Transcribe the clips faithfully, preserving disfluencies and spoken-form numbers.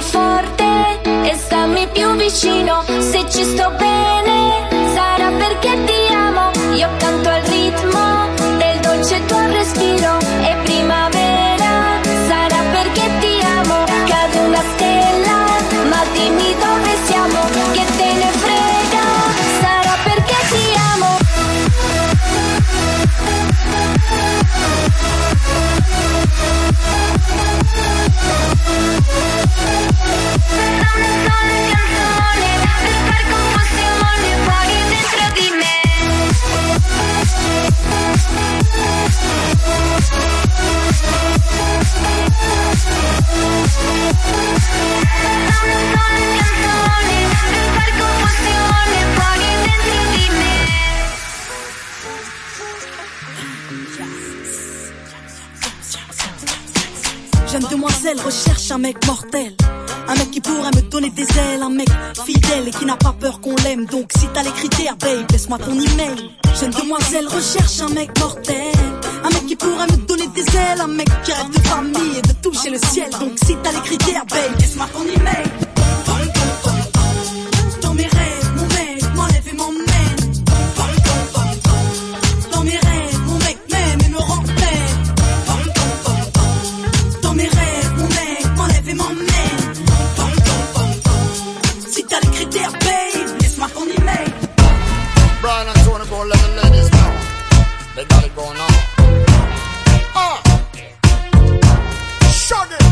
forte e stammi più vicino. Se ci sto bene sarà perché ti amo. Io canto al ritmo del dolce tuo respiro. E primavera sarà perché ti amo. Cade una stella ma dimmi dove siamo. Che te ne frega, sarà perché ti amo. Jeune demoiselle recherche un mec mortel. Un mec qui pourrait me donner des ailes. Un mec fidèle et qui n'a pas peur qu'on l'aime. Donc si t'as les critères, babe, laisse-moi ton email. Jeune demoiselle recherche un mec mortel. Un mec qui pourrait me donner des ailes. Un mec qui rêve de famille et de toucher le ciel. Donc si t'as les critères, babe, laisse-moi ton email. Dans mes rêves, mon mec m'enlève et m'emmène. Dans mes rêves, mon mec m'aime et me rend pleine. Dans mes rêves, mon mec m'enlève et m'emmène. Si t'as les critères, babe, laisse-moi ton email. Brian and Tony go let the ladies know. They got it going on. Ah, shut it.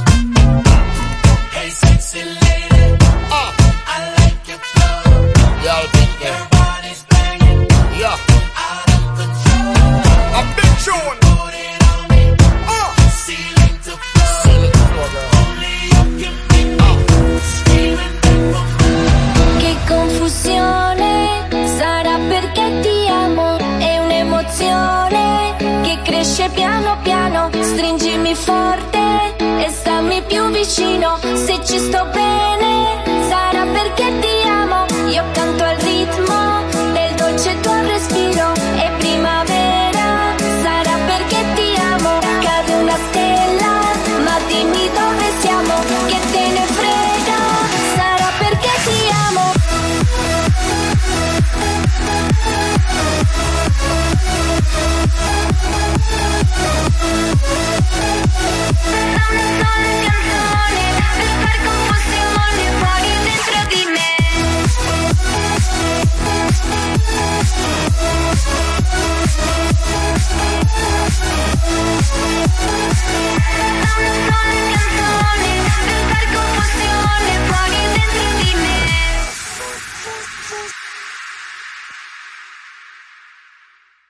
Hey, sexy lady. Ah, I like your flow. yeah, I think that. Your body's banging. Yeah, Out of control. a big tune. Put it on me. Ah, Ceiling to floor. ceiling to floor, girl. Only you can make me screaming from Che confusione, sarà perché ti amo. È un'emozione che cresce piano piano. Stringimi forte e stammi più vicino. Se ci sto bene